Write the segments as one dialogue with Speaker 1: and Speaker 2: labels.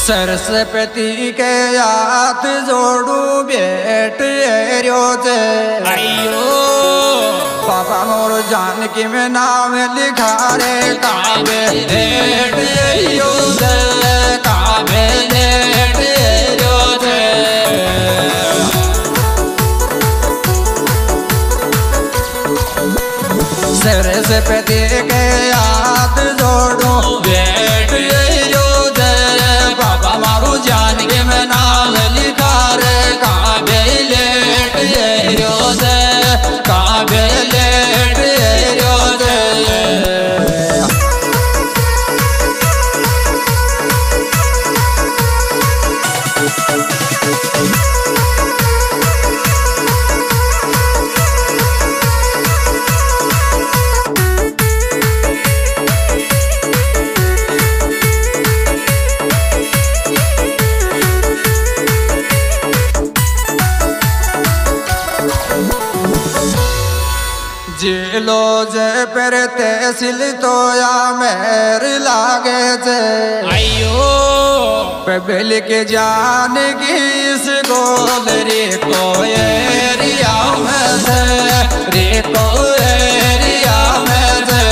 Speaker 1: सरस्वती के हाथ जोड़ू बेट एरियो से
Speaker 2: अयो
Speaker 1: पापा मोर जानकी में नाम लिखा रे काबे बेट एरियो से काबे बेट एरियो से सरस्वती के हाथ जोड़ू बेट एरियो से पापा मारू जानकी में नाम लिखा रे काबे लेट एरियो से काबे लेट एरियो से जिलो जे पर तहसील तो या मेर लागे जे
Speaker 2: अयो
Speaker 1: पबल के जान की इस गोल रे को एरिया में से रे को एरिया में से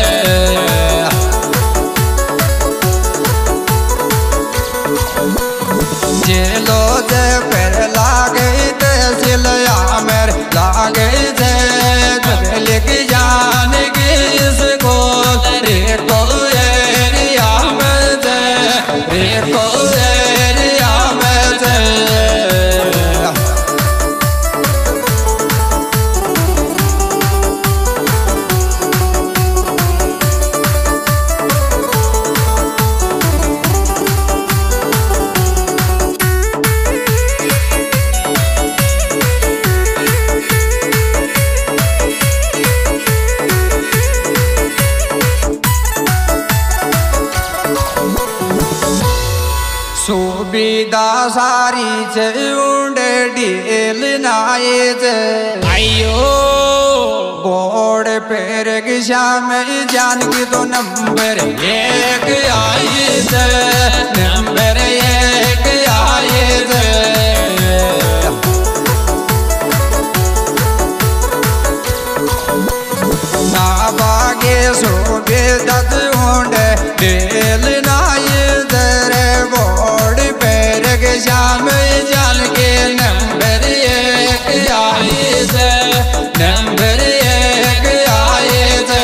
Speaker 1: जिलो जे पर लागे तहसील या मेर लागे जे लेके जाने की इस गोल रे को एरिया में से रे को एरिया में से सुविधा सारी से उंडे डील नाये से
Speaker 2: अयो
Speaker 1: बोर्ड पैर की शाम जानकी तो नंबर 1 आए से नंबर 1 आए से ना बागे सुविधा उंडे डील नाये से बोर्ड पैर के शाम जान के नंबर 1 आए से नंबर 1 आए से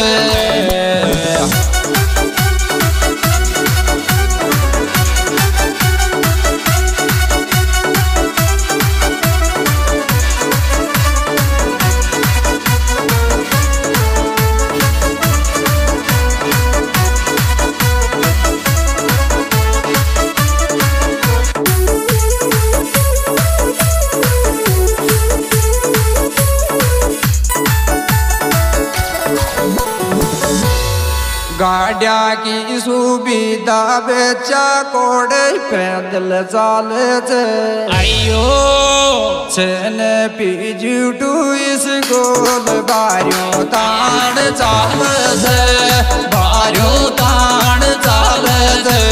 Speaker 1: गाड़िया की सुविधा बेचा कोड़े पैदल चाले थे
Speaker 2: अयो
Speaker 1: छन पीजू इस गोल बारियों तान चाल थे बारियों तान चाल थे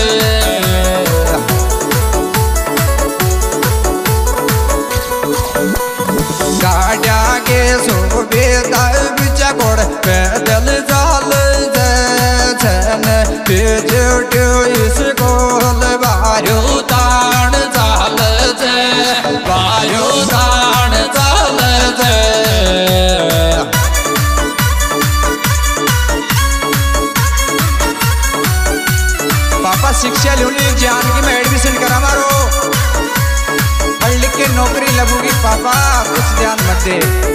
Speaker 1: गाड़िया के सुविधा बेचा कोड़े पैदल चाल पीजू इस गोल बारियों तान चाल थे बारियों तान चाल थे पापा शिक्षा लूनी जानकी में एडमिशन करा मारो पढ़ लिख के नौकरी लगूगी पापा कुछ ध्यान मत दे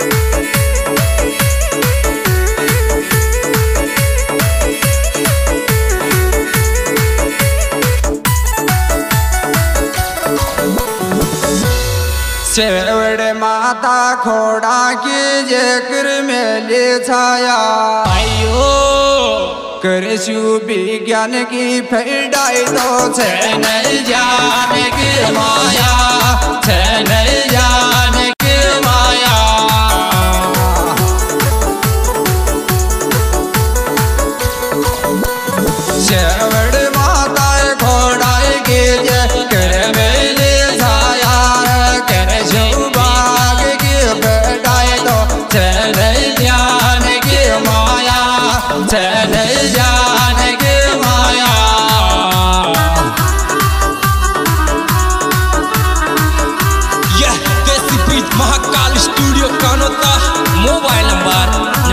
Speaker 1: सेवड़ माता खोड़ा की जिक्र में ले छाया
Speaker 2: अयो
Speaker 1: करशु विज्ञान की फैडाई तो छन जान की माया छन जान की माया सेवड़ माता खोड़ा की छन जानकी माया।
Speaker 2: यह देसी beat Mahakal studio Kanota. Mobile number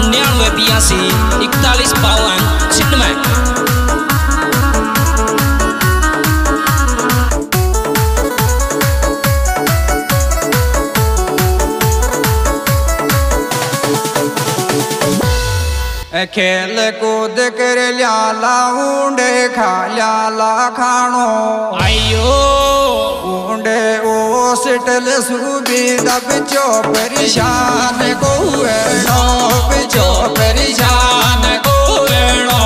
Speaker 2: 9982415296।
Speaker 1: खेल कूद कर ल्याला ऊंडे खा ल्याला खाणो।
Speaker 2: आयो
Speaker 1: ऊंडे ओसिटल सुविधा बिचो परेशान को वेणो, बिचो परेशान को वेणो।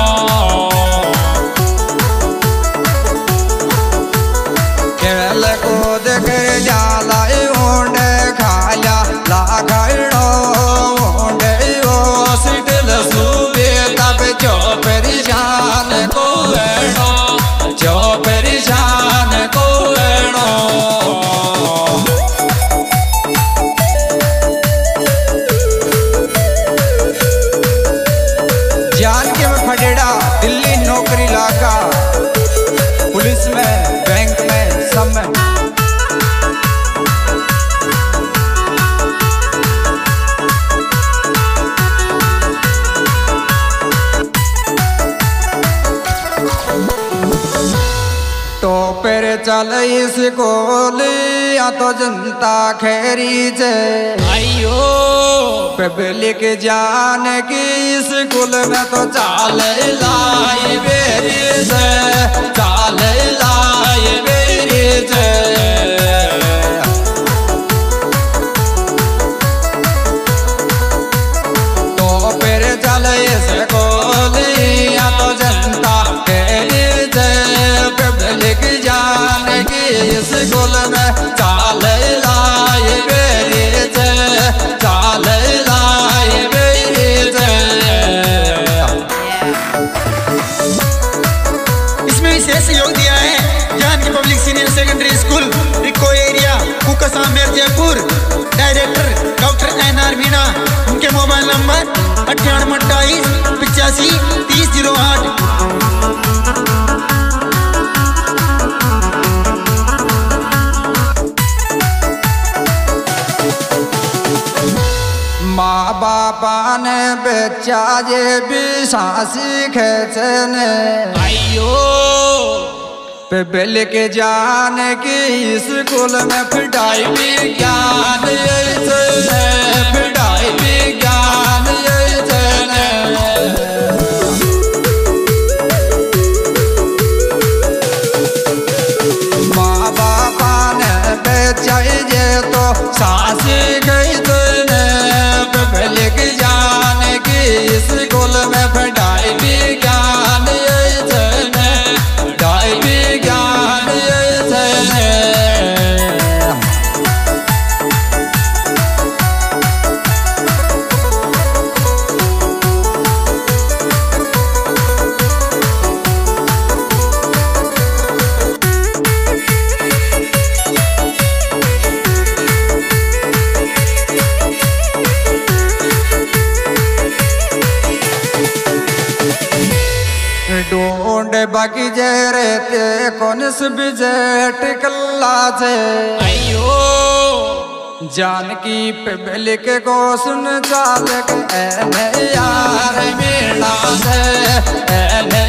Speaker 1: खेल कूद कर ल्याला ऊंडे खा ल्याला खाणो। ऊंडे ओसिटल सुविधा बिचो परेशान को वेणो, जो परेशान को वेणो। जानकी में फटेड़ा दिल्ली नौकरी लागा, पुलिस में बैंक में सब में। तो पर चल स्कूल या तो जनता खैरी जे।
Speaker 2: आयो
Speaker 1: पब्लिक जान की स्कूल में तो चाल लाइब्रेरी से, चाल लाइब्रेरी से। तो फिर चल स्कूल या तो जनता खैरी से। पब्लिक जान की स्कूल में चाल लाइब्रेरी से, चाल लाइब्रेरी से।
Speaker 3: इसमें विशेष सहयोग दिया है Janaki public senior secondary school RIICO area Kuksa Mirzapur. Director doctor NR Meena. उनके मोबाइल नंबर 9828853008।
Speaker 1: माँ बापा ने बच्चा ये भी सांसी खेचने।
Speaker 2: आयो
Speaker 1: पब्लिक जान की स्कूल में पढ़ाई विज्ञान पढ़ाई विज्ञान। माँ बापा ने बच्चा ये तो सांसी गई पब्लिक जान की स्कूल में पढ़ाई विज्ञान। पढ़ाई विज्ञान। ढूंढ बाकी जे रहते कौन सब्जेक्ट कल्ला से।
Speaker 2: आयो
Speaker 1: जानकी पब्लिक को सुन चाल यार मेला से।